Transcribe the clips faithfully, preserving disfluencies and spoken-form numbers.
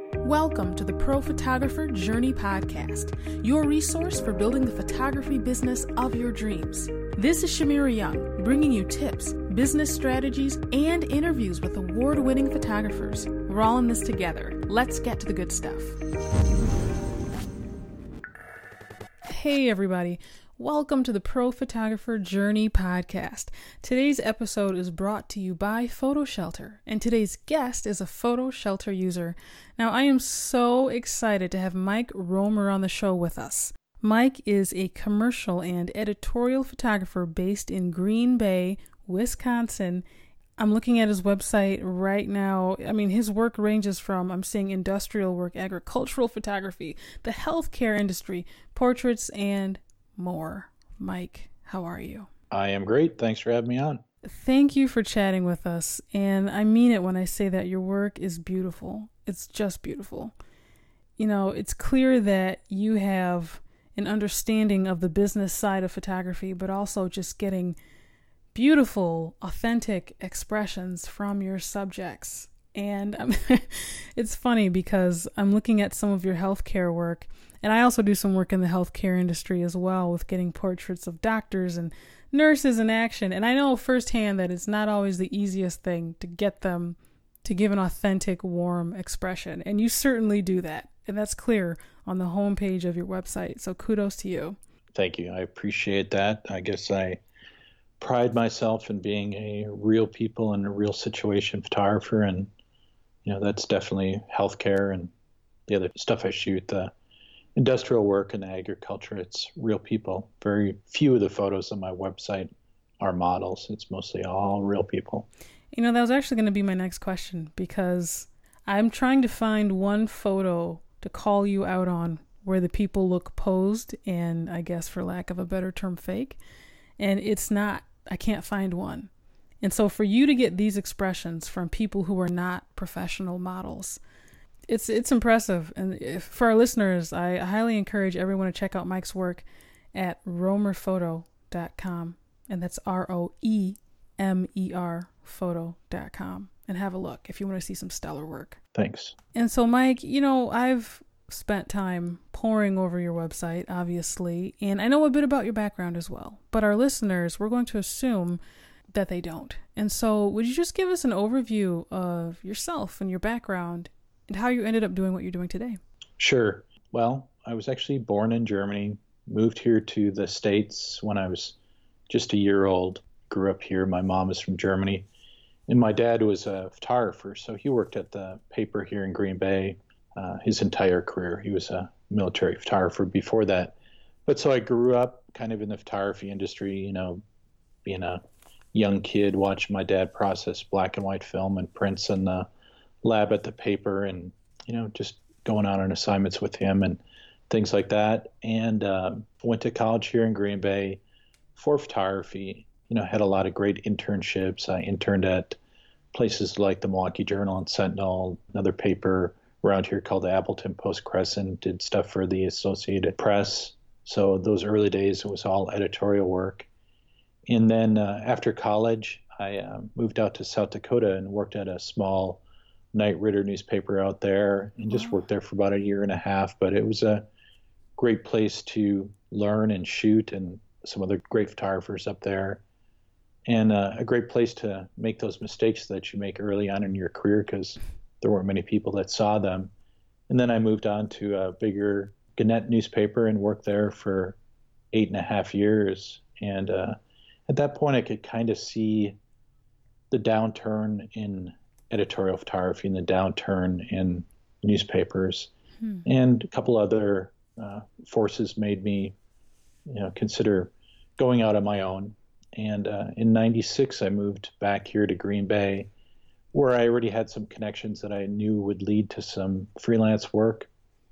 Welcome to the Pro Photographer Journey Podcast, your resource for building the photography business of your dreams. This is Shamira Young, bringing you tips, business strategies, and interviews with award-winning photographers. We're all in this together. Let's get to the good stuff. Hey, everybody. Welcome to the Pro Photographer Journey Podcast. Today's episode is brought to you by PhotoShelter, and today's guest is a PhotoShelter user. Now, I am so excited to have Mike Romer on the show with us. Mike is a commercial and editorial photographer based in Green Bay, Wisconsin. I'm looking at his website right now. I mean, his work ranges from, I'm seeing industrial work, agricultural photography, the healthcare industry, portraits, and more. Mike, how are you? I am great. Thanks for having me on. Thank you for chatting with us. And I mean it when I say that your work is beautiful. It's just beautiful. You know, it's clear that you have an understanding of the business side of photography, but also just getting beautiful, authentic expressions from your subjects. And um, it's funny because I'm looking at some of your healthcare work, and I also do some work in the healthcare industry as well with getting portraits of doctors and nurses in action. And I know firsthand that it's not always the easiest thing to get them to give an authentic, warm expression. And you certainly do that. And that's clear on the homepage of your website. So kudos to you. Thank you. I appreciate that. I guess I pride myself in being a real people and a real situation photographer. And, you know, that's definitely healthcare and the other stuff I shoot, the industrial work and agriculture. It's real people. Very few of the photos on my website are models. It's mostly all real people. You know, that was actually going to be my next question, because I'm trying to find one photo to call you out on where the people look posed and, I guess for lack of a better term, fake. And it's not, I can't find one. And so for you to get these expressions from people who are not professional models, It's it's impressive. And if, for our listeners, I highly encourage everyone to check out Mike's work at romer photo dot com. And that's R O E M E R photo dot com. And have a look if you want to see some stellar work. Thanks. And so, Mike, you know, I've spent time poring over your website, obviously, and I know a bit about your background as well. But our listeners, we're going to assume that they don't. And so would you just give us an overview of yourself and your background and how you ended up doing what you're doing today? Sure. Well, I was actually born in Germany, moved here to the States when I was just a year old, grew up here. My mom is from Germany, and my dad was a photographer, so he worked at the paper here in Green Bay uh, his entire career. He was a military photographer before that. But so I grew up kind of in the photography industry, you know, being a young kid, watching my dad process black and white film and prints in the lab at the paper, and, you know, just going out on assignments with him and things like that. And uh, went to college here in Green Bay for photography. You know, had a lot of great internships. I interned at places like the Milwaukee Journal and Sentinel, another paper around here called the Appleton Post-Crescent, did stuff for the Associated Press. So those early days, it was all editorial work. And then uh, after college, I uh, moved out to South Dakota and worked at a small Knight Ridder newspaper out there, and just worked there for about a year and a half. But it was a great place to learn and shoot, and some other great photographers up there, and uh, a great place to make those mistakes that you make early on in your career, because there weren't many people that saw them. And then I moved on to a bigger Gannett newspaper and worked there for eight and a half years. And uh, at that point, I could kind of see the downturn in editorial photography and the downturn in newspapers. Hmm. And a couple other uh, forces made me, you know, consider going out on my own. And uh, in ninety-six, I moved back here to Green Bay, where I already had some connections that I knew would lead to some freelance work.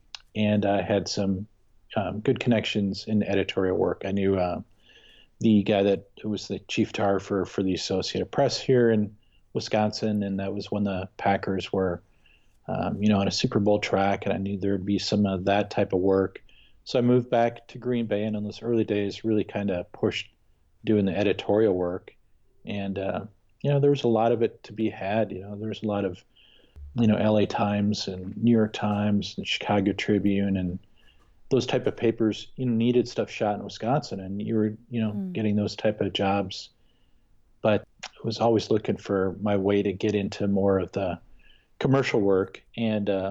And I had some um, good connections in editorial work. I knew uh, the guy that was the chief photographer for the Associated Press here in Wisconsin, and that was when the Packers were, um, you know, on a Super Bowl track, and I knew there would be some of that type of work. So I moved back to Green Bay, and in those early days really kind of pushed doing the editorial work. And, uh, you know, there was a lot of it to be had. You know, there was a lot of you know, L A Times and New York Times and Chicago Tribune and those type of papers, you know, needed stuff shot in Wisconsin, and you were, you know, mm. getting those type of jobs. But I was always looking for my way to get into more of the commercial work, and uh,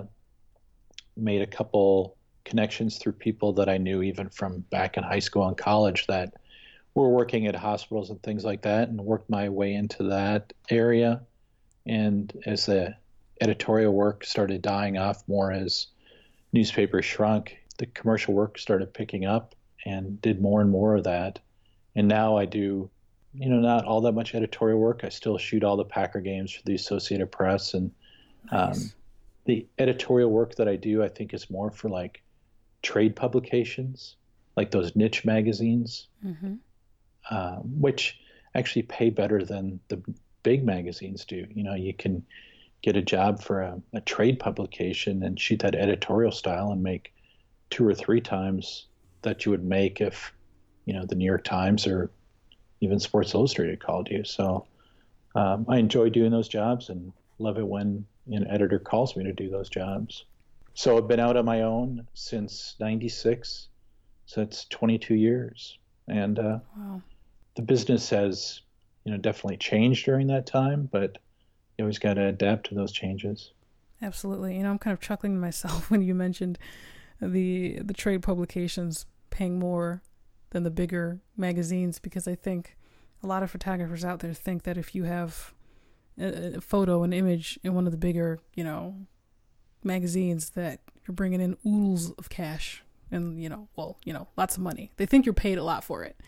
made a couple connections through people that I knew even from back in high school and college that were working at hospitals and things like that, and worked my way into that area. And as the editorial work started dying off more as newspapers shrunk, the commercial work started picking up, and did more and more of that. And now I do, you know, not all that much editorial work. I still shoot all the Packer games for the Associated Press, and nice. um, the editorial work that I do, I think, is more for like trade publications, like those niche magazines, mm-hmm. uh, which actually pay better than the big magazines do. You know, you can get a job for a, a trade publication and shoot that editorial style and make two or three times that you would make if, you know, the New York Times or even Sports Illustrated called you. So um, I enjoy doing those jobs and love it when an editor calls me to do those jobs. So I've been out on my own since ninety-six, so that's twenty-two years. And uh, wow. The business has, you know, definitely changed during that time, but you always got to adapt to those changes. Absolutely. You know, I'm kind of chuckling to myself when you mentioned the the trade publications paying more than the bigger magazines, because I think a lot of photographers out there think that if you have a, a photo, an image in one of the bigger, you know, magazines, that you're bringing in oodles of cash and, you know, well, you know, lots of money. They think you're paid a lot for it.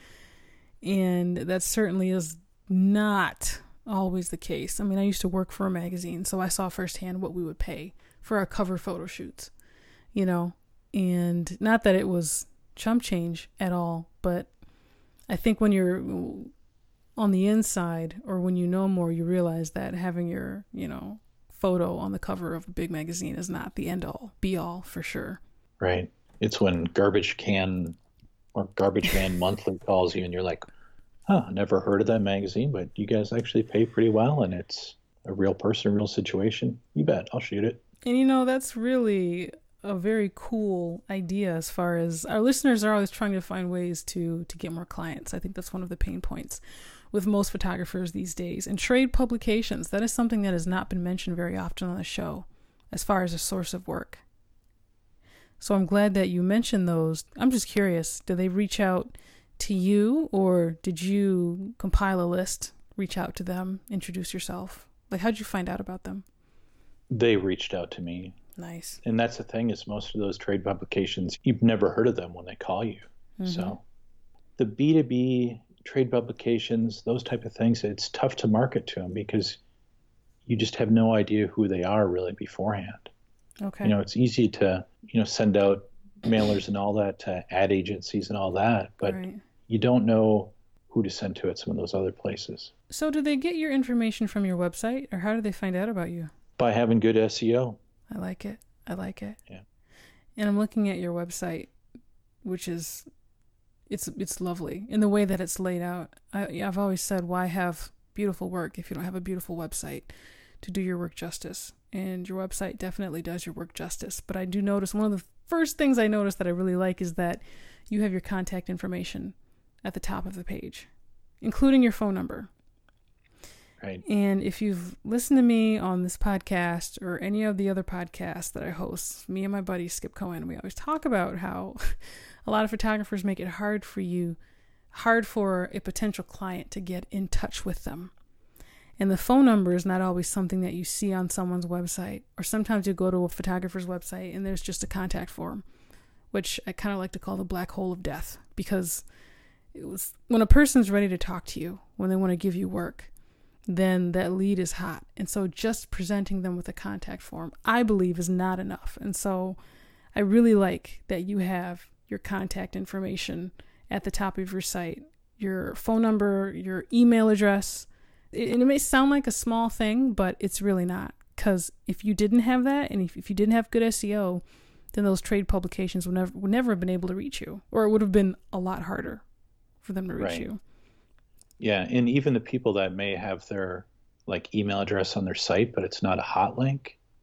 And that certainly is not always the case. I mean, I used to work for a magazine, so I saw firsthand what we would pay for our cover photo shoots, you know, and not that it was chump change at all, but I think when you're on the inside, or when you know more, you realize that having your, you know, photo on the cover of a big magazine is not the end all be all, for sure. Right. It's when Garbage Can or Garbage Man Monthly calls you and you're like, huh, never heard of that magazine, but you guys actually pay pretty well, and it's a real person, a real situation. You bet, I'll shoot it. And you know, that's really a very cool idea, as far as our listeners are always trying to find ways to to get more clients. I think that's one of the pain points with most photographers these days. And trade publications, that is something that has not been mentioned very often on the show as far as a source of work. So I'm glad that you mentioned those. I'm just curious, do they reach out to you, or did you compile a list, reach out to them, introduce yourself? Like, how'd you find out about them? They reached out to me. Nice. And that's the thing, is most of those trade publications, you've never heard of them when they call you. Mm-hmm. So the B two B trade publications, those type of things, it's tough to market to them because you just have no idea who they are really beforehand. Okay. You know, it's easy to, you know, send out mailers and all that to ad agencies and all that, but right. you don't know who to send to at some of those other places. So do they get your information from your website, or how do they find out about you? By having good S E O. I like it. I like it. Yeah. And I'm looking at your website, which is, it's it's lovely in the way that it's laid out. I, I've always said, why have beautiful work if you don't have a beautiful website to do your work justice? And your website definitely does your work justice. But I do notice, one of the first things I notice that I really like is that you have your contact information at the top of the page, including your phone number. Right. And if you've listened to me on this podcast or any of the other podcasts that I host, me and my buddy Skip Cohen, we always talk about how a lot of photographers make it hard for you, hard for a potential client to get in touch with them. And the phone number is not always something that you see on someone's website. Or sometimes you go to a photographer's website and there's just a contact form, which I kind of like to call the black hole of death, because it was when a person's ready to talk to you, when they want to give you work, then that lead is hot. And so just presenting them with a contact form, I believe, is not enough. And so I really like that you have your contact information at the top of your site, your phone number, your email address. And it may sound like a small thing, but it's really not. Because if you didn't have that, and if, if you didn't have good S E O, then those trade publications would never, would never have been able to reach you. Or it would have been a lot harder for them to reach right. you. Yeah, and even the people that may have their like email address on their site, but it's not a hot link,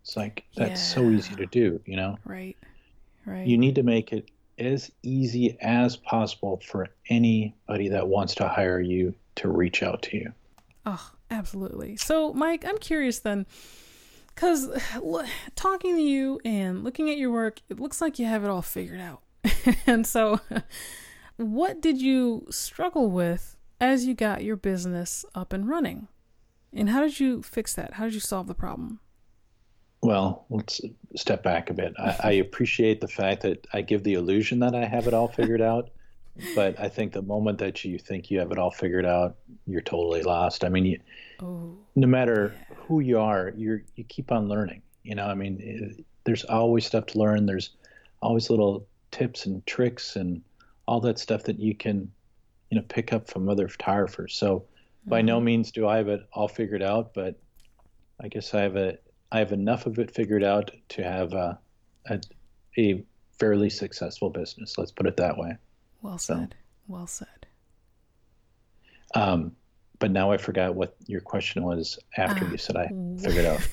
It's like, that's so easy Yeah. to do, you know? Right. You Right. need to make it as easy as possible for anybody that wants to hire you to reach out to you. Oh, absolutely. So, Mike, I'm curious then, because talking to you and looking at your work, it looks like you have it all figured out. And so, what did you struggle with as you got your business up and running? And how did you fix that? How did you solve the problem? Well, let's step back a bit. I, I appreciate the fact that I give the illusion that I have it all figured out, but I think the moment that you think you have it all figured out, you're totally lost. I mean, you, Oh, no yeah. matter who you are, you're you keep on learning. You know, I mean, it, there's always stuff to learn. There's always little tips and tricks and all that stuff that you can, you know, pick up from other photographers. So by no Mm-hmm. means do I have it all figured out, but I guess I have a I have enough of it figured out to have a a, a fairly successful business. Let's put it that way. Well So, said. Well said. um, but now I forgot what your question was after you Ah. said I figured out.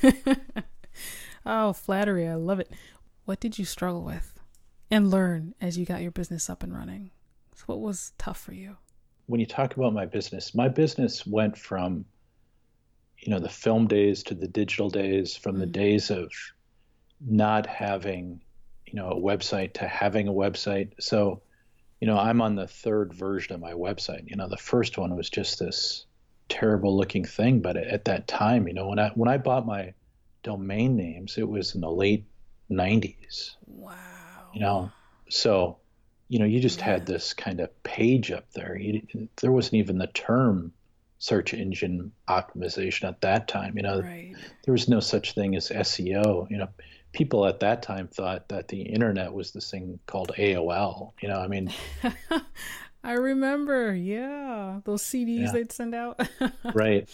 Oh, flattery. I love it. What did you struggle with and learn as you got your business up and running? So what was tough for you? When you talk about my business, my business went from, you know, the film days to the digital days, from the Mm. days of not having, you know, a website to having a website. So, you know, I'm on the third version of my website. You know, the first one was just this terrible looking thing, but at that time, you know, when I when I bought my domain names, it was in the late nineties, you Wow. know. So, you know, you just Yeah. had this kind of page up there. You, there wasn't even the term search engine optimization at that time. You know, Right. there was no such thing as S E O. You know, people at that time thought that the internet was this thing called A O L. You know, I mean, I remember. Yeah. Those C Ds yeah, they'd send out. right.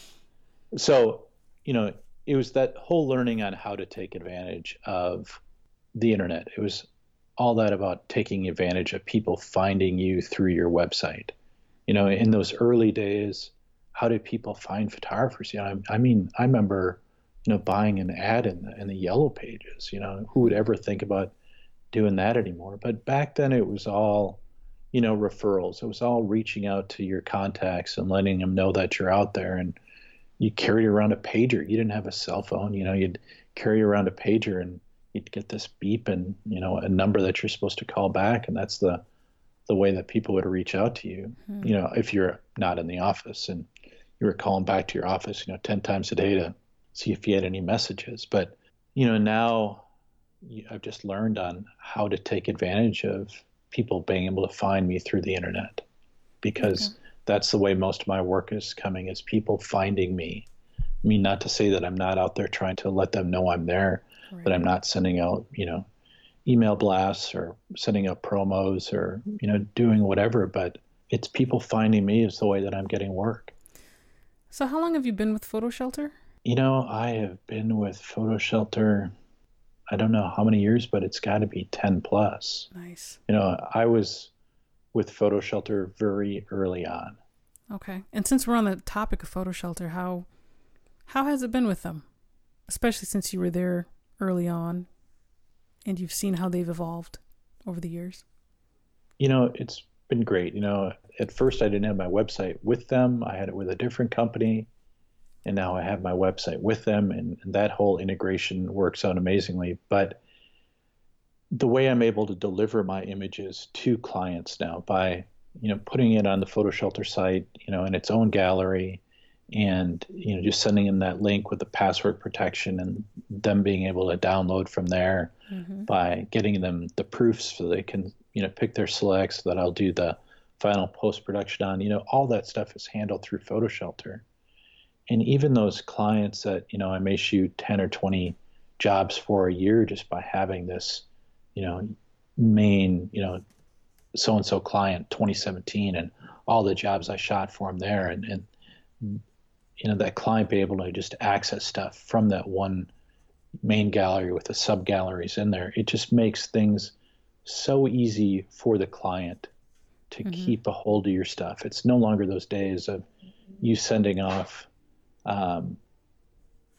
So, you know, it was that whole learning on how to take advantage of the internet. It was all that about taking advantage of people finding you through your website. You know, in those early days, how did people find photographers? You know, I, I mean, I remember, you know, buying an ad in the, in the yellow pages. You know, who would ever think about doing that anymore? But back then it was all, you know, referrals. It was all reaching out to your contacts and letting them know that you're out there. And you carried around a pager. You didn't have a cell phone. You know, you'd carry around a pager and you'd get this beep and, you know, a number that you're supposed to call back. And that's the, the way that people would reach out to you, Hmm. you know, if you're not in the office and you were calling back to your office, you know, ten times a day to see if you had any messages. But, you know, now I've just learned on how to take advantage of people being able to find me through the internet, Okay. because that's the way most of my work is coming, is people finding me. I mean, not to say that I'm not out there trying to let them know I'm there, that Right. I'm not sending out, you know, email blasts or sending out promos or, you know, doing whatever, but it's people finding me is the way that I'm getting work. So how long have you been with Photo Shelter? You know, I have been with Photo Shelter, I don't know how many years, but it's got to be ten plus. Nice. You know, I was with Photo Shelter very early on. Okay. And since we're on the topic of Photo Shelter, how how has it been with them? Especially since you were there early on and you've seen how they've evolved over the years. You know, it's been great. You know, at first I didn't have my website with them. I had it with a different company, and now I have my website with them, and, and that whole integration works out amazingly. But the way I'm able to deliver my images to clients now by, you know, putting it on the Photo Shelter site, you know, in its own gallery, and, you know, just sending them that link with the password protection and them being able to download from there, Mm-hmm. by getting them the proofs so they can, you know, pick their selects that I'll do the final post production on. You know, all that stuff is handled through Photo Shelter. And even those clients that, you know, I may shoot ten or twenty jobs for a year just by having this, you know, main, you know, so and so client twenty seventeen and all the jobs I shot for him there, and, and you know, that client be able to just access stuff from that one main gallery with the sub galleries in there. It just makes things so easy for the client to Mm-hmm. keep a hold of your stuff. It's no longer those days of you sending off, um,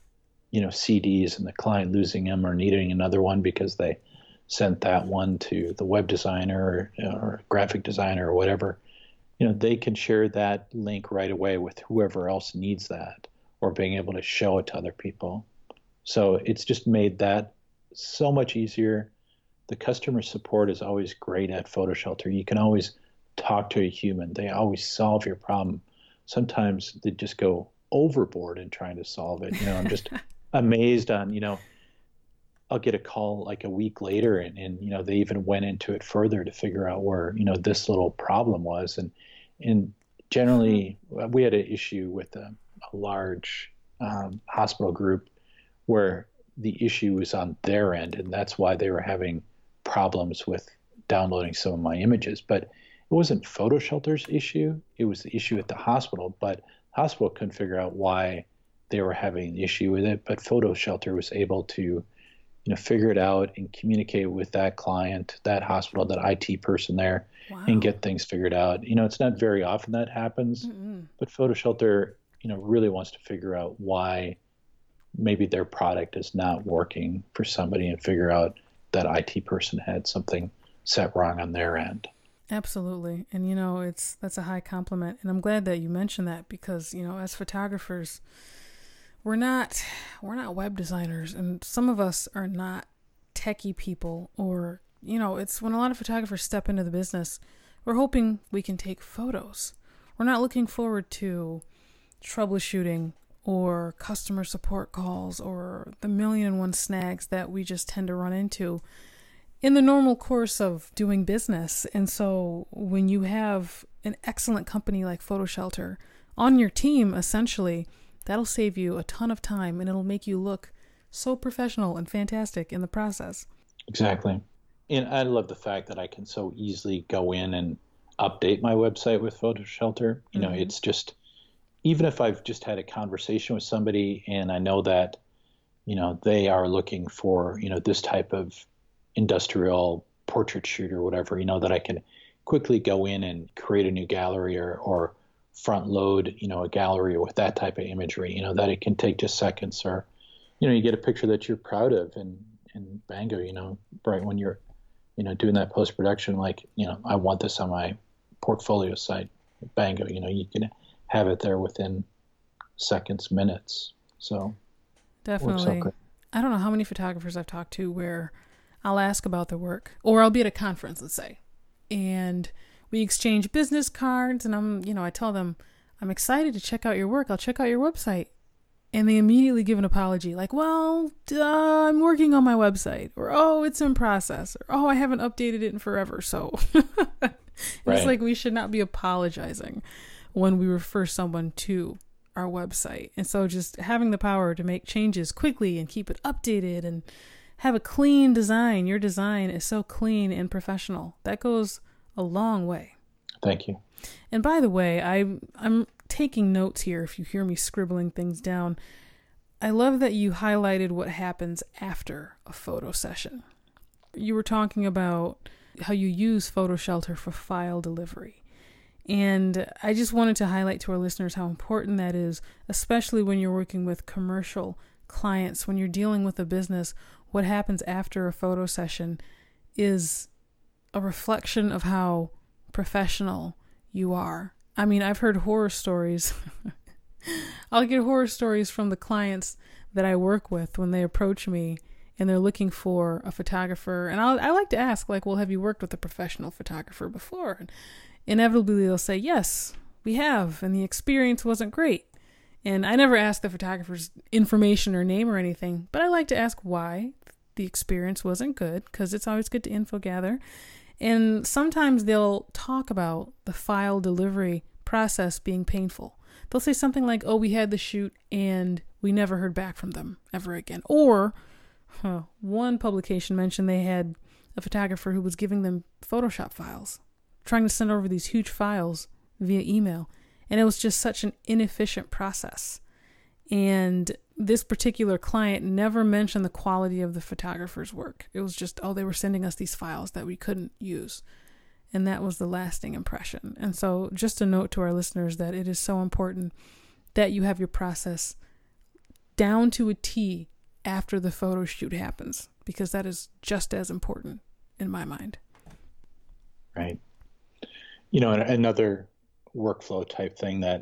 you know, C Ds and the client losing them or needing another one because they sent that one to the web designer or, or graphic designer or whatever, you know, they can share that link right away with whoever else needs that, or being able to show it to other people. So it's just made that so much easier. The customer support is always great at PhotoShelter. You can always talk to a human. They always solve your problem. Sometimes they just go overboard in trying to solve it. You know, I'm just amazed on, you know, I'll get a call like a week later and, and, you know, they even went into it further to figure out where, you know, this little problem was. And, and generally we had an issue with a, a large um, hospital group where the issue was on their end. And that's why they were having problems with downloading some of my images. But it wasn't PhotoShelter's issue. It was the issue at the hospital, but the hospital couldn't figure out why they were having an issue with it. But PhotoShelter was able to, you know, figure it out and communicate with that client, that hospital, that I T person there, wow, and get things figured out. You know, it's not very often that happens, mm-hmm. but PhotoShelter, you know, really wants to figure out why maybe their product is not working for somebody and figure out that I T person had something set wrong on their end. Absolutely. And, you know, it's, that's a high compliment. And I'm glad that you mentioned that because, you know, as photographers, we're not, we're not web designers, and some of us are not techie people, or, you know, it's when a lot of photographers step into the business, we're hoping we can take photos. We're not looking forward to troubleshooting or customer support calls or the million and one snags that we just tend to run into in the normal course of doing business. And so when you have an excellent company like PhotoShelter on your team, essentially, that'll save you a ton of time and it'll make you look so professional and fantastic in the process. Exactly. And I love the fact that I can so easily go in and update my website with PhotoShelter. You know, mm-hmm. it's just, even if I've just had a conversation with somebody and I know that, you know, they are looking for, you know, this type of industrial portrait shoot or whatever, you know, that I can quickly go in and create a new gallery or, or front load, you know, a gallery with that type of imagery, you know, that it can take just seconds, or, you know, you get a picture that you're proud of and, and bango, you know, right when you're, you know, doing that post-production, like, you know, I want this on my portfolio site, bango, you know, you can have it there within seconds, minutes. So definitely. I don't know how many photographers I've talked to where I'll ask about their work, or I'll be at a conference, let's say, and we exchange business cards, and I'm, you know, I tell them, I'm excited to check out your work. I'll check out your website. And they immediately give an apology, like, well, uh, I'm working on my website, or, oh, it's in process, or, oh, I haven't updated it in forever. So right. It's like we should not be apologizing when we refer someone to our website. And so just having the power to make changes quickly and keep it updated and have a clean design. Your design is so clean and professional. That goes a long way. Thank you. And by the way, I, I'm taking notes here if you hear me scribbling things down. I love that you highlighted what happens after a photo session. You were talking about how you use PhotoShelter for file delivery. And I just wanted to highlight to our listeners how important that is, especially when you're working with commercial clients, when you're dealing with a business. What happens after a photo session is a reflection of how professional you are. I mean, I've heard horror stories. I'll get horror stories from the clients that I work with when they approach me and they're looking for a photographer. And I'll, I like to ask, like, well, have you worked with a professional photographer before? And inevitably they'll say, yes, we have. And the experience wasn't great. And I never ask the photographer's information or name or anything, but I like to ask why the experience wasn't good, because it's always good to info gather. And sometimes they'll talk about the file delivery process being painful. They'll say something like, oh, we had the shoot and we never heard back from them ever again. Or huh, one publication mentioned they had a photographer who was giving them Photoshop files, trying to send over these huge files via email. And it was just such an inefficient process. And this particular client never mentioned the quality of the photographer's work. It was just, oh, they were sending us these files that we couldn't use. And that was the lasting impression. And so just a note to our listeners that it is so important that you have your process down to a T after the photo shoot happens, because that is just as important in my mind. Right. You know, another workflow type thing that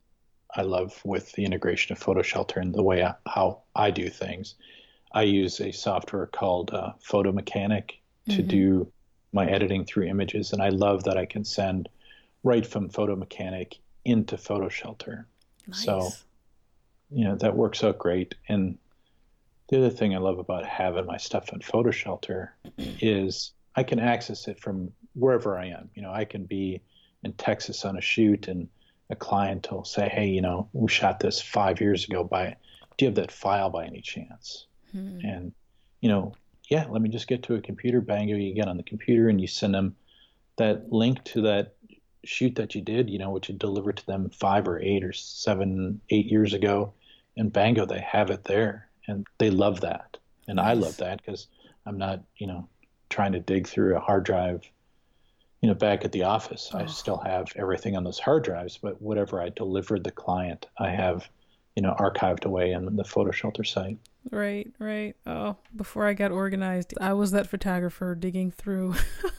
I love with the integration of PhotoShelter and the way I, how I do things, I use a software called uh, Photo Mechanic to mm-hmm. do my editing through images. And I love that I can send right from Photo Mechanic into PhotoShelter. Nice. So, you know, that works out great. And the other thing I love about having my stuff in PhotoShelter is I can access it from wherever I am. You know, I can be in Texas on a shoot and a client will say, hey, you know, we shot this five years ago. By, do you have that file by any chance? Hmm. And, you know, yeah, let me just get to a computer. Bango, you get on the computer and you send them that link to that shoot that you did, you know, which you delivered to them five or eight or seven, eight years ago. And bango, they have it there. And they love that. And nice. I love that because I'm not, you know, trying to dig through a hard drive. You know, back at the office, oh. I still have everything on those hard drives, but whatever I delivered the client, I have, you know, archived away on the PhotoShelter site. Right, right. Oh, before I got organized, I was that photographer digging through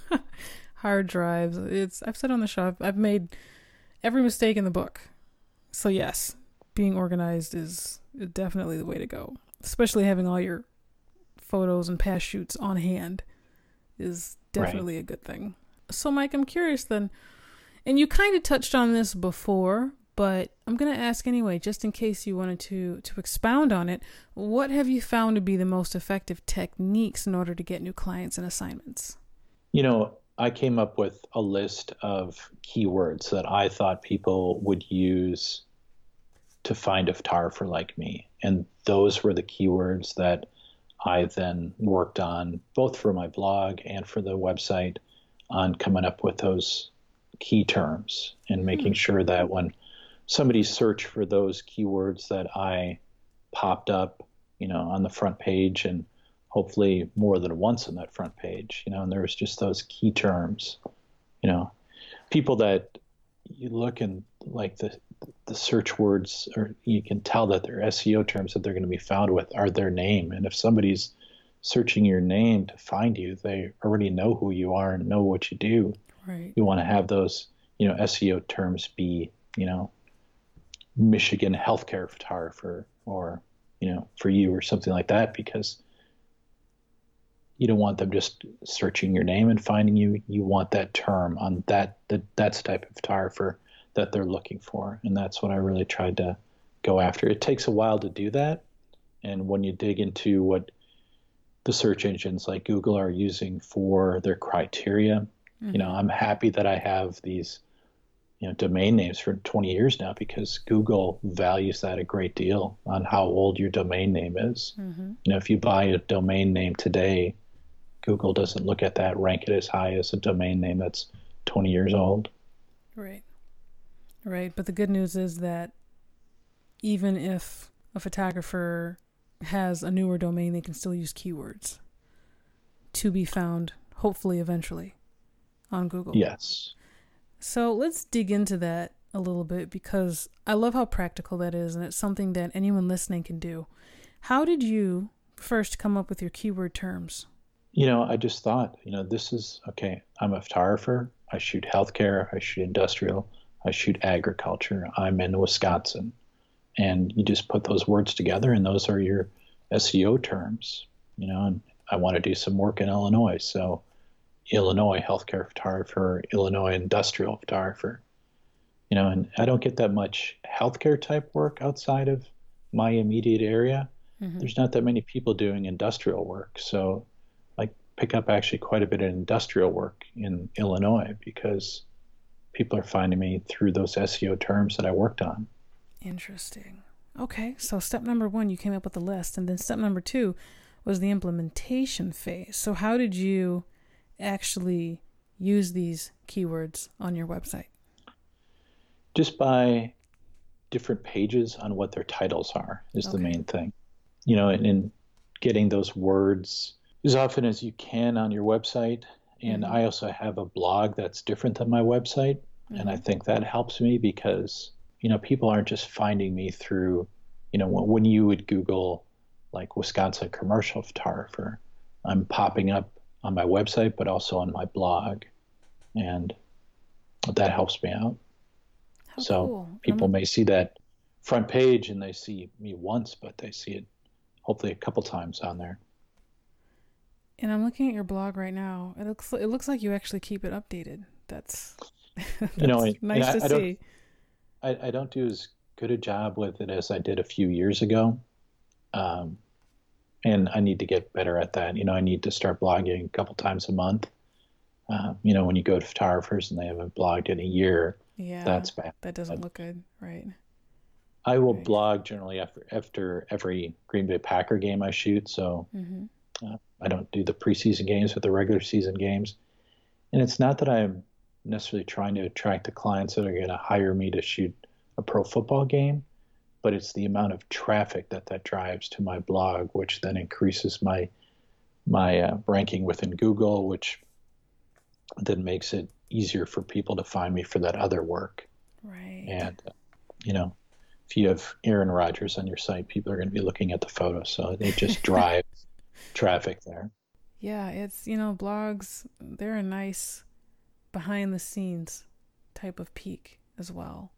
hard drives. It's I've said on the show, I've, I've made every mistake in the book. So yes, being organized is definitely the way to go. Especially having all your photos and past shoots on hand is definitely right. a good thing. So Mike, I'm curious then, and you kind of touched on this before, but I'm going to ask anyway, just in case you wanted to, to expound on it. What have you found to be the most effective techniques in order to get new clients and assignments? You know, I came up with a list of keywords that I thought people would use to find a photographer like me. And those were the keywords that I then worked on both for my blog and for the website on coming up with those key terms and making mm. sure that when somebody searched for those keywords that I popped up, you know, on the front page and hopefully more than once on that front page, you know, and there was just those key terms, you know, people that you look and like the, the search words, or you can tell that their S E O terms that they're going to be found with are their name. And if somebody's searching your name to find you, they already know who you are and know what you do. Right. You want to have those, you know, S E O terms be, you know, Michigan healthcare photographer or, you know, for you or something like that, because you don't want them just searching your name and finding you. You want that term on that, that that's the type of photographer that they're looking for. And that's what I really tried to go after. It takes a while to do that. And when you dig into what the search engines like Google are using for their criteria, mm-hmm. you know, I'm happy that I have these, you know, domain names for twenty years now, because Google values that a great deal on how old your domain name is. Mm-hmm. You know, if you buy a domain name today, Google doesn't look at that, rank it as high as a domain name that's twenty years old. Right. Right. But the good news is that even if a photographer has a newer domain, they can still use keywords to be found, hopefully eventually, on Google. Yes. So let's dig into that a little bit, because I love how practical that is, and it's something that anyone listening can do. How did you first come up with your keyword terms? You know, I just thought, you know, this is, okay, I'm a photographer. I shoot healthcare. I shoot industrial. I shoot agriculture. I'm in Wisconsin. And you just put those words together, and those are your S E O terms, you know, and I want to do some work in Illinois. So Illinois healthcare photographer, Illinois industrial photographer, you know, and I don't get that much healthcare type work outside of my immediate area. Mm-hmm. There's not that many people doing industrial work. So I pick up actually quite a bit of industrial work in Illinois because people are finding me through those S E O terms that I worked on. Interesting. Okay, so step number one, you came up with a list, and then step number two was the implementation phase. So how did you actually use these keywords on your website? Just by different pages on what their titles are is okay. The main thing. You know, and, and getting those words as often as you can on your website. And mm-hmm. I also have a blog that's different than my website. Mm-hmm. And I think that helps me because, you know, people aren't just finding me through You know, when, when you would Google like Wisconsin commercial photographer, I'm popping up on my website, but also on my blog, and that helps me out. How So cool. people I'm, may see that front page and they see me once, but they see it hopefully a couple times on there. and I'm looking at your blog right now. It looks it looks like you actually keep it updated. That's You know, that's and, and nice I, to I don't see. I, I don't do as good a job with it as I did a few years ago. Um, and I need to get better at that. You know, I need to start blogging a couple times a month. Uh, you know, when you go to photographers and they haven't blogged in a year, Yeah, that's bad. that doesn't look good, right? I will Right. blog generally after after every Green Bay Packer game I shoot. So Mm-hmm. uh, I don't do the preseason games, but the regular season games. And it's not that I'm necessarily trying to attract the clients that are going to hire me to shoot a pro football game, but it's the amount of traffic that that drives to my blog, which then increases my my uh, ranking within Google, which then makes it easier for people to find me for that other work. Right. And uh, you know, if you have Aaron Rodgers on your site, people are going to be looking at the photo, so it just drives traffic there. Yeah, it's, you know, blogs, they're a nice behind the scenes type of peek as well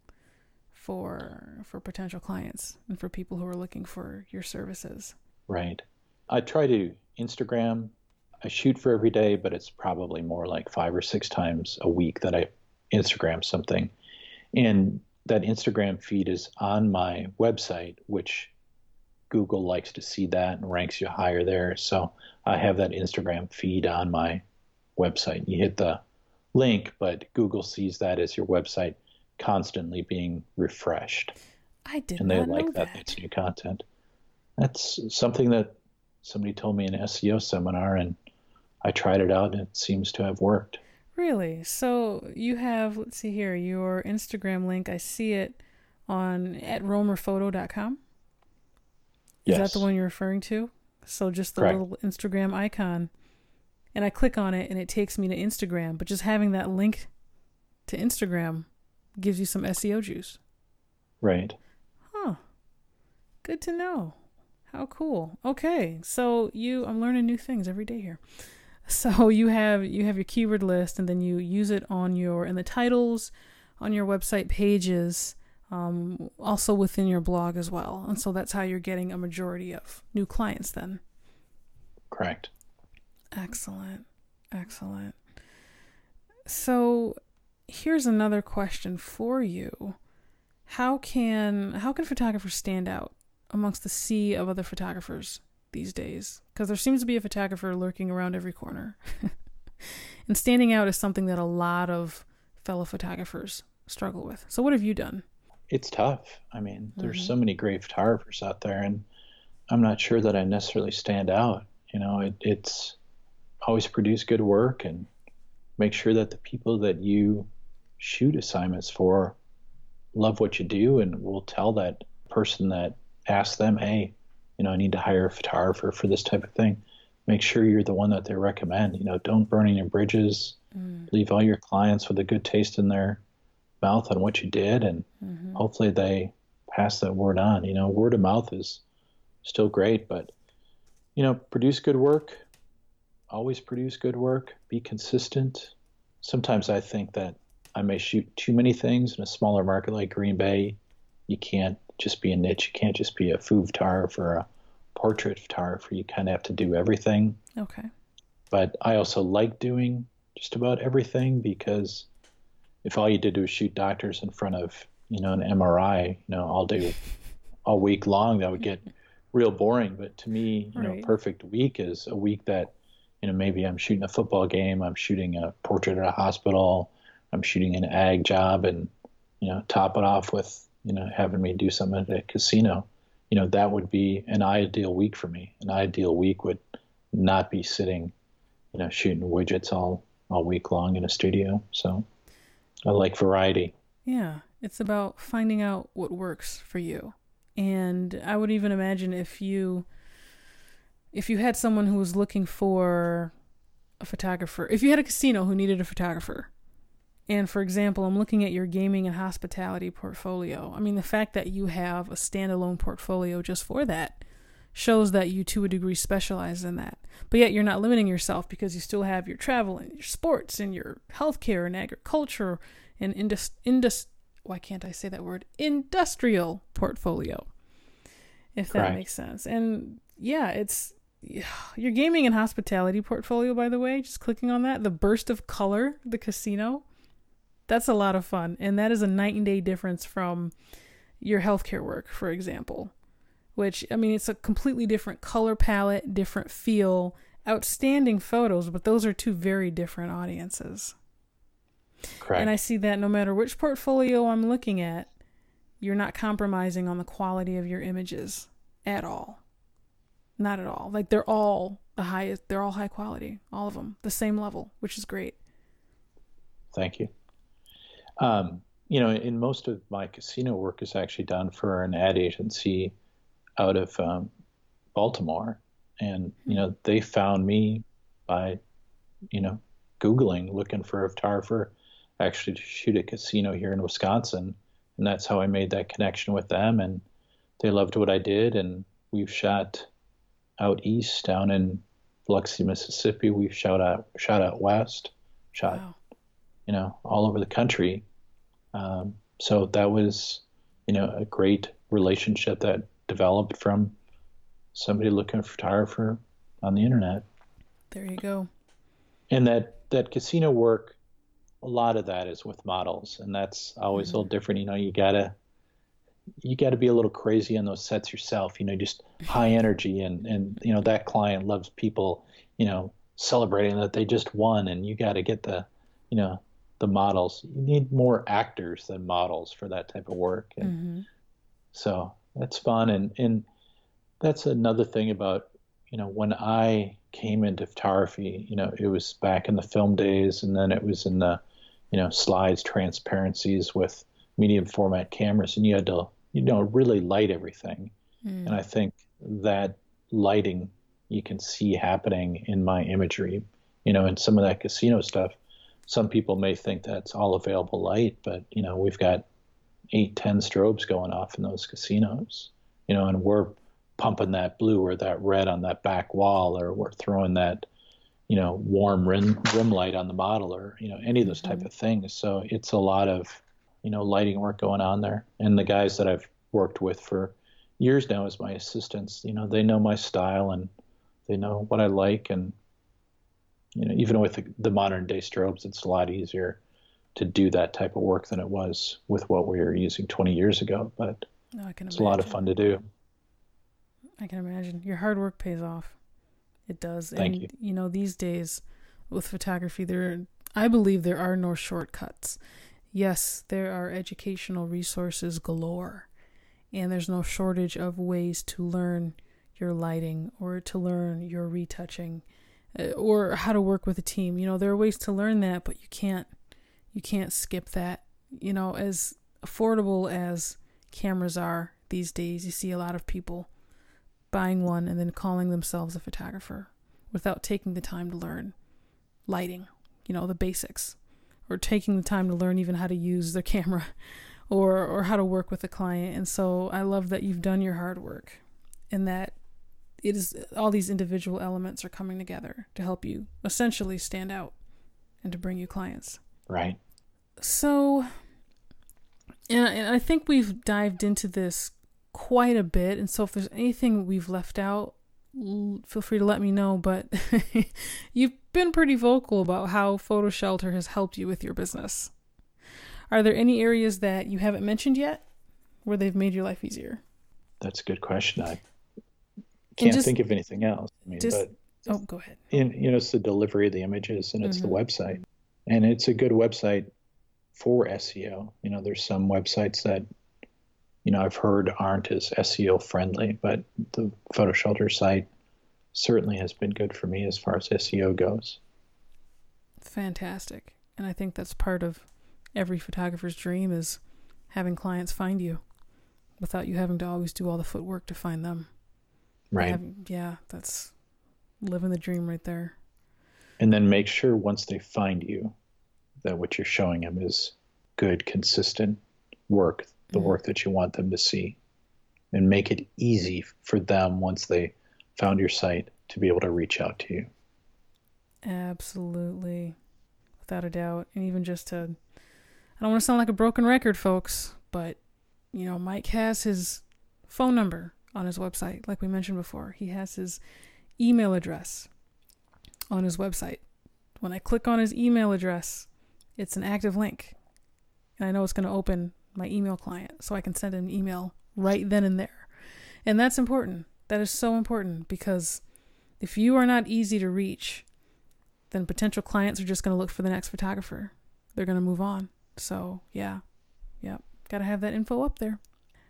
for for potential clients and for people who are looking for your services. Right. I try to Instagram. I shoot for every day, but it's probably more like five or six times a week that I Instagram something. And that Instagram feed is on my website, which Google likes to see that and ranks you higher there. So I have that Instagram feed on my website. You hit the link, but Google sees that as your website constantly being refreshed. I did And they not know like that. that. It's new content. That's something that somebody told me in an S E O seminar, and I tried it out and it seems to have worked. Really? So you have, let's see here, your Instagram link. I see it on at romer photo dot com. Is that the Yes, one you're referring to? So just the correct. little Instagram icon. And I click on it and it takes me to Instagram. But just having that link to Instagram gives you some S E O juice. Right. Huh. Good to know. How cool. Okay. So you I'm learning new things every day here. So you have you have your keyword list and then you use it on your in the titles on your website pages, um, also within your blog as well. And so that's how you're getting a majority of new clients then. Correct. Excellent. Excellent. So here's another question for you. How can how can photographers stand out amongst the sea of other photographers these days? Because there seems to be a photographer lurking around every corner. And standing out is something that a lot of fellow photographers struggle with. So what have you done? It's tough. I mean, there's Mm-hmm. so many great photographers out there, and I'm not sure that I necessarily stand out. You know, it, it's always produce good work and make sure that the people that you shoot assignments for love what you do and will tell that person that asks them, hey, you know, I need to hire a photographer for this type of thing. Make sure you're the one that they recommend. You know, don't burn any bridges. Mm. Leave all your clients with a good taste in their mouth on what you did, and Mm-hmm. hopefully they pass that word on. You know, word of mouth is still great, but, you know, produce good work. Always produce good work. Be consistent. Sometimes I think that I may shoot too many things in a smaller market like Green Bay. You can't just be a niche. You can't just be a food photographer or a portrait photographer. You kind of have to do everything. Okay. But I also like doing just about everything, because if all you did was shoot doctors in front of, you know, an M R I, you know, all day, all week long, that would get real boring. But to me, you know, Right. perfect week is a week that, you know, maybe I'm shooting a football game, I'm shooting a portrait at a hospital, I'm shooting an ag job, and, you know, top it off with, you know, having me do something at a casino. You know, that would be an ideal week for me. An ideal week would not be sitting, you know, shooting widgets all, all week long in a studio. So I like variety. Yeah. It's about finding out what works for you. And I would even imagine if you if you had someone who was looking for a photographer, if you had a casino who needed a photographer And for example, I'm looking at your gaming and hospitality portfolio. I mean, the fact that you have a standalone portfolio just for that shows that you to a degree specialize in that. But yet you're not limiting yourself, because you still have your travel and your sports and your healthcare and agriculture and indus, indus why can't I say that word? Industrial portfolio, if that Correct. makes sense. And yeah, it's your gaming and hospitality portfolio, by the way, just clicking on that, the burst of color, the casino, that's a lot of fun. And that is a night and day difference from your healthcare work, for example, which, I mean, it's a completely different color palette, different feel, outstanding photos, but those are two very different audiences. Correct. And I see that no matter which portfolio I'm looking at, you're not compromising on the quality of your images at all. Not at all. Like, they're all the highest, they're all high quality, all of them, the same level, which is great. Thank you. Um, you know, in most of my casino work is actually done for an ad agency out of um, Baltimore. And, you know, they found me by, you know, Googling, looking for a photographer actually to shoot a casino here in Wisconsin. And that's how I made that connection with them. And they loved what I did. And we've shot out east, down in Biloxi, Mississippi. We've shot out, shot out west, shot, wow. you know, all over the country. Um, so that was, you know, a great relationship that developed from somebody looking for a photographer on the internet. There you go. And that, that casino work, a lot of that is with models, and that's always mm-hmm. a little different. You know, you gotta, you gotta be a little crazy on those sets yourself, you know, just high energy. And, and, you know, that client loves people, you know, celebrating that they just won, and you got to get the, you know, the models. You need more actors than models for that type of work. And mm-hmm. so that's fun. And, and that's another thing about, you know, when I came into photography, you know, it was back in the film days, and then it was in the, you know, slides, transparencies with medium format cameras, and you had to, you know, really light everything. Mm. And I think that lighting you can see happening in my imagery, you know, and some of that casino stuff. Some people may think that's all available light, but, you know, we've got eight, ten strobes going off in those casinos, you know, and we're pumping that blue or that red on that back wall, or we're throwing that, you know, warm rim, rim light on the model, or, you know, any of those type mm-hmm. of things. So it's a lot of, you know, lighting work going on there. And the guys that I've worked with for years now as my assistants, you know, they know my style and they know what I like. And, you know, even with the, the modern day strobes, it's a lot easier to do that type of work than it was with what we were using twenty years ago. But no, I can it's imagine. a lot of fun to do. I can imagine. Your hard work pays off. It does. Thank and, you. You know, these days with photography, there, I believe there are no shortcuts. Yes, there are educational resources galore, and there's no shortage of ways to learn your lighting or to learn your retouching uh, or how to work with a team. You know, there are ways to learn that, but you can't, you can't skip that. You know, as affordable as cameras are these days, you see a lot of people buying one and then calling themselves a photographer without taking the time to learn lighting, you know, the basics, or taking the time to learn even how to use their camera or or how to work with a client. And so I love that you've done your hard work and that it is all these individual elements are coming together to help you essentially stand out and to bring you clients. Right. So, and I, and I think we've dived into this quite a bit, and so if there's anything we've left out, feel free to let me know. But you've been pretty vocal about how Photo Shelter has helped you with your business. Are there any areas that you haven't mentioned yet where they've made your life easier? That's a good question. I can't just think of anything else. I mean, just, but oh, go ahead. In, you know, it's the delivery of the images, and it's mm-hmm. the website, and it's a good website for S E O. You know, there's some websites that, you know, I've heard aren't as S E O friendly, but the Photo Shelter site certainly has been good for me as far as S E O goes. Fantastic. And I think that's part of every photographer's dream, is having clients find you without you having to always do all the footwork to find them. Right. Have, yeah, that's living the dream right there. And then make sure once they find you that what you're showing them is good, consistent work, the mm-hmm. work that you want them to see, and make it easy for them once they found your site to be able to reach out to you. Absolutely. Without a doubt. And even just to, I don't want to sound like a broken record, folks, but, you know, Mike has his phone number on his website, like we mentioned before. He has his email address on his website. When I click on his email address, it's an active link. And I know it's going to open my email client, so I can send an email right then and there. And that's important. That is so important, because if you are not easy to reach, then potential clients are just going to look for the next photographer. They're going to move on. So yeah, yeah, got to have that info up there.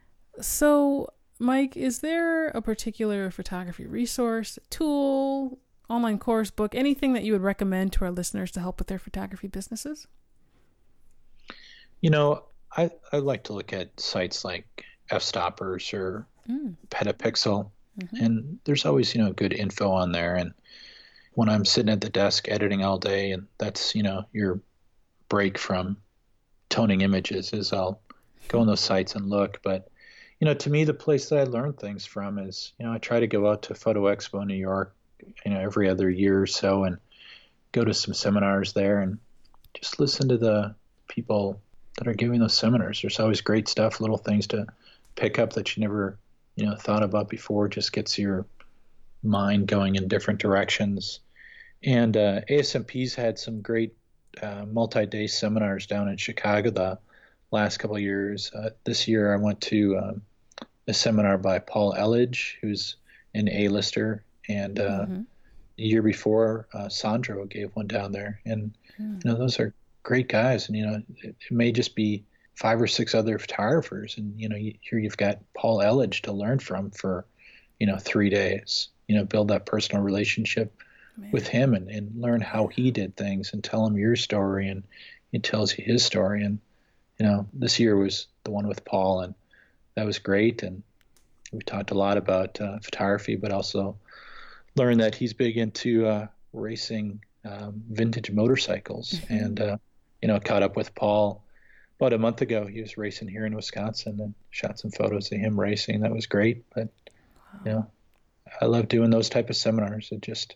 So Mike, is there a particular photography resource, tool, online course, book, anything that you would recommend to our listeners to help with their photography businesses? You know, I, I like to look at sites like F-Stoppers or mm. Petapixel, mm-hmm. and there's always, you know, good info on there. And when I'm sitting at the desk editing all day, and that's, you know, your break from toning images, is I'll go on those sites and look. But, you know, to me, the place that I learn things from is, you know, I try to go out to Photo Expo New York, you know, every other year or so, and go to some seminars there and just listen to the people that are giving those seminars. There's always great stuff, little things to pick up that you never, you know, thought about before. It just gets your mind going in different directions. And uh, A S M P's had some great uh, multi-day seminars down in Chicago the last couple of years. Uh, this year I went to um, a seminar by Paul Elledge, who's an A-lister, and uh, mm-hmm. the year before uh, Sandro gave one down there. And mm. you know, those are great guys. And you know, it, it may just be five or six other photographers, and you know, you, here you've got Paul Elledge to learn from for, you know, three days. You know, build that personal relationship Man. with him, and, and learn how he did things, and tell him your story, and he tells you his story. And you know, this year was the one with Paul, and that was great. And we talked a lot about uh, photography, but also learned that he's big into uh, racing um, vintage motorcycles. Mm-hmm. And uh, you know, caught up with Paul about a month ago. He was racing here in Wisconsin, and shot some photos of him racing. That was great. But wow. you know, I love doing those type of seminars. It just,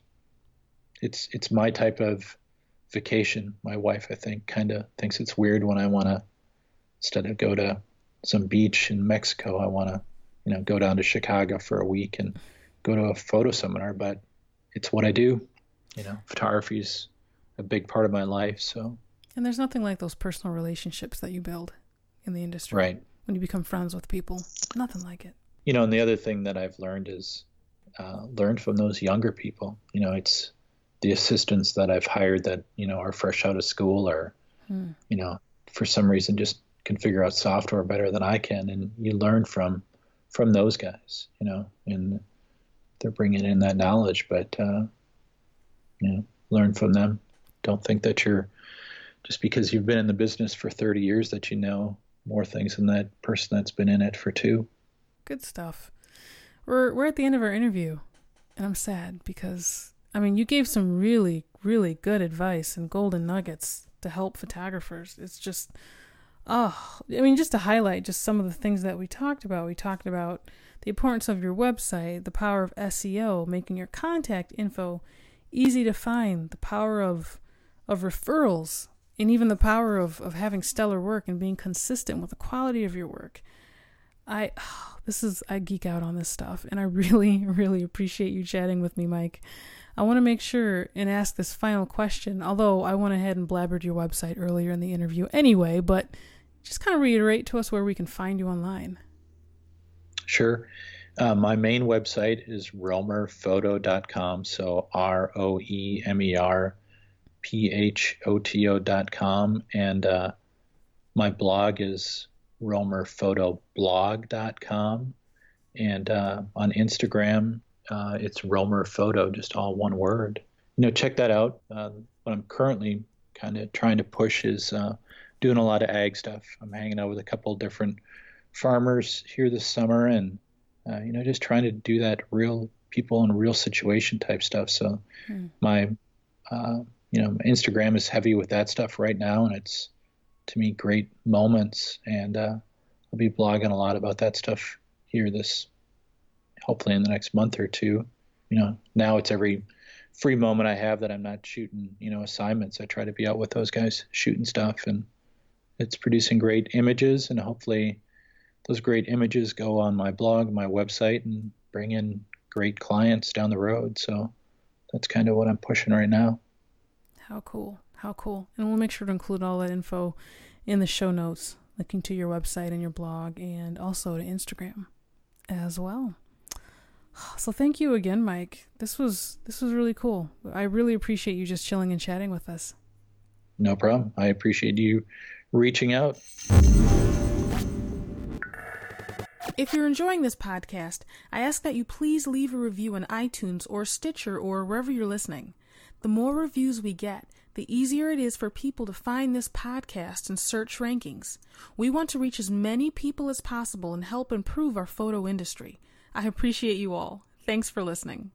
it's it's my type of vacation. My wife, I think, kind of thinks it's weird when I want to, instead of go to some beach in Mexico, I want to, you know, go down to Chicago for a week and go to a photo seminar. But it's what I do. You know, photography is a big part of my life. So. And there's nothing like those personal relationships that you build in the industry. Right. When you become friends with people, nothing like it. You know, and the other thing that I've learned is uh, learn from those younger people. You know, it's the assistants that I've hired that, you know, are fresh out of school, or, hmm. you know, for some reason just can figure out software better than I can. And you learn from, from those guys, you know, and they're bringing in that knowledge, but, uh, you know, learn from them. Don't think that you're, just because you've been in the business for thirty years, that you know more things than that person that's been in it for two. Good stuff. We're we're at the end of our interview, and I'm sad because, I mean, you gave some really, really good advice and golden nuggets to help photographers. It's just, oh, I mean, just to highlight just some of the things that we talked about. We talked about the importance of your website, the power of S E O, making your contact info easy to find, the power of of referrals, and even the power of, of having stellar work and being consistent with the quality of your work. I, oh, this is, I geek out on this stuff, and I really, really appreciate you chatting with me, Mike. I want to make sure and ask this final question, although I went ahead and blabbered your website earlier in the interview anyway, but just kind of reiterate to us where we can find you online. Sure. Uh, my main website is roemer photo dot com, so R O E M E R P H O T O dot com, and uh, my blog is roemer photo blog dot com, and uh, on Instagram uh, it's Roemer Photo, just all one word. You know, check that out. Uh, what I'm currently kind of trying to push is uh, doing a lot of ag stuff. I'm hanging out with a couple of different farmers here this summer, and uh, you know, just trying to do that real people in a real situation type stuff. So hmm. my uh, you know, Instagram is heavy with that stuff right now, and it's, to me, great moments. And uh, I'll be blogging a lot about that stuff here this, hopefully in the next month or two. You know, now it's every free moment I have that I'm not shooting, you know, assignments. I try to be out with those guys shooting stuff, and it's producing great images, and hopefully those great images go on my blog, my website, and bring in great clients down the road. So that's kind of what I'm pushing right now. How cool. How cool. And we'll make sure to include all that info in the show notes, linking to your website and your blog, and also to Instagram as well. So thank you again, Mike. This was this was really cool. I really appreciate you just chilling and chatting with us. No problem. I appreciate you reaching out. If you're enjoying this podcast, I ask that you please leave a review on iTunes or Stitcher or wherever you're listening. The more reviews we get, the easier it is for people to find this podcast and search rankings. We want to reach as many people as possible and help improve our photo industry. I appreciate you all. Thanks for listening.